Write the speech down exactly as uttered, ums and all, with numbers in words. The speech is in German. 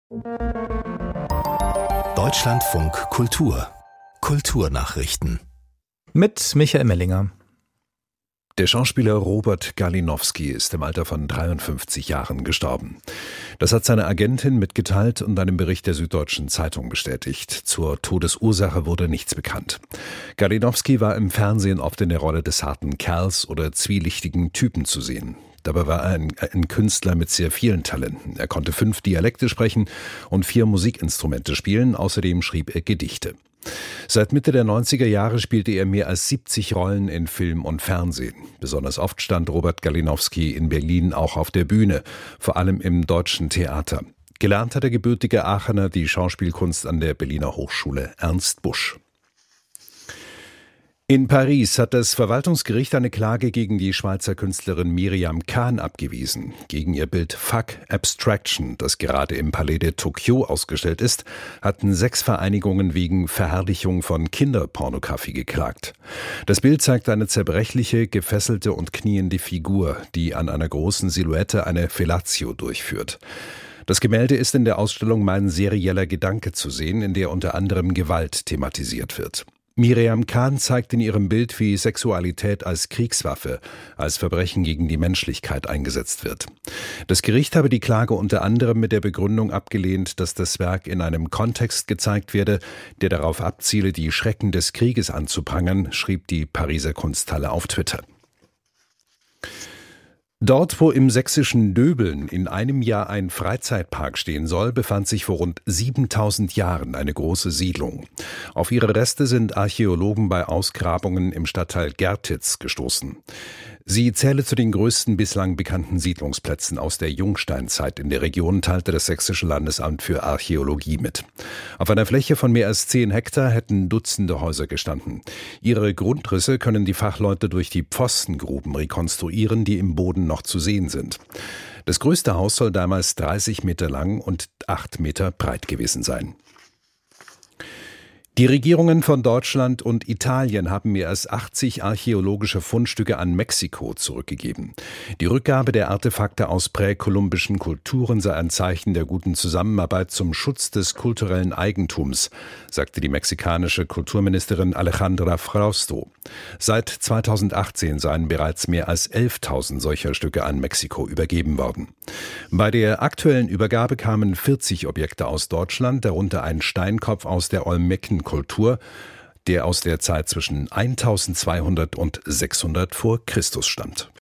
Deutschlandfunk Kultur Kulturnachrichten mit Michael Mellinger. Der Schauspieler Robert Galinowski ist im Alter von dreiundfünfzig Jahren gestorben. Das hat seine Agentin mitgeteilt und einem Bericht der Süddeutschen Zeitung bestätigt. Zur Todesursache wurde nichts bekannt. Galinowski war im Fernsehen oft in der Rolle des harten Kerls oder zwielichtigen Typen zu sehen. Dabei war er ein, ein Künstler mit sehr vielen Talenten. Er konnte fünf Dialekte sprechen und vier Musikinstrumente spielen. Außerdem schrieb er Gedichte. Seit Mitte der neunziger Jahre spielte er mehr als siebzig Rollen in Film und Fernsehen. Besonders oft stand Robert Galinowski in Berlin auch auf der Bühne, vor allem im Deutschen Theater. Gelernt hat der gebürtige Aachener die Schauspielkunst an der Berliner Hochschule Ernst Busch. In Paris hat das Verwaltungsgericht eine Klage gegen die Schweizer Künstlerin Miriam Can abgewiesen. Gegen ihr Bild Fuck Abstraction, das gerade im Palais de Tokyo ausgestellt ist, hatten sechs Vereinigungen wegen Verherrlichung von Kinderpornografie geklagt. Das Bild zeigt eine zerbrechliche, gefesselte und kniende Figur, die an einer großen Silhouette eine Fellatio durchführt. Das Gemälde ist in der Ausstellung Mein serieller Gedanke zu sehen, in der unter anderem Gewalt thematisiert wird. Miriam Can zeigt in ihrem Bild, wie Sexualität als Kriegswaffe, als Verbrechen gegen die Menschlichkeit eingesetzt wird. Das Gericht habe die Klage unter anderem mit der Begründung abgelehnt, dass das Werk in einem Kontext gezeigt werde, der darauf abziele, die Schrecken des Krieges anzuprangern, schrieb die Pariser Kunsthalle auf Twitter. Dort, wo im sächsischen Döbeln in einem Jahr ein Freizeitpark stehen soll, befand sich vor rund siebentausend Jahren eine große Siedlung. Auf ihre Reste sind Archäologen bei Ausgrabungen im Stadtteil Gertitz gestoßen. Sie zähle zu den größten bislang bekannten Siedlungsplätzen aus der Jungsteinzeit in der Region, teilte das Sächsische Landesamt für Archäologie mit. Auf einer Fläche von mehr als zehn Hektar hätten Dutzende Häuser gestanden. Ihre Grundrisse können die Fachleute durch die Pfostengruben rekonstruieren, die im Boden noch zu sehen sind. Das größte Haus soll damals dreißig Meter lang und acht Meter breit gewesen sein. Die Regierungen von Deutschland und Italien haben mehr als achtzig archäologische Fundstücke an Mexiko zurückgegeben. Die Rückgabe der Artefakte aus präkolumbischen Kulturen sei ein Zeichen der guten Zusammenarbeit zum Schutz des kulturellen Eigentums, sagte die mexikanische Kulturministerin Alejandra Frausto. Seit zweitausendachtzehn seien bereits mehr als elftausend solcher Stücke an Mexiko übergeben worden. Bei der aktuellen Übergabe kamen vierzig Objekte aus Deutschland, darunter ein Steinkopf aus der Olmekenkultur, der aus der Zeit zwischen eintausendzweihundert und sechshundert vor Christus stammt.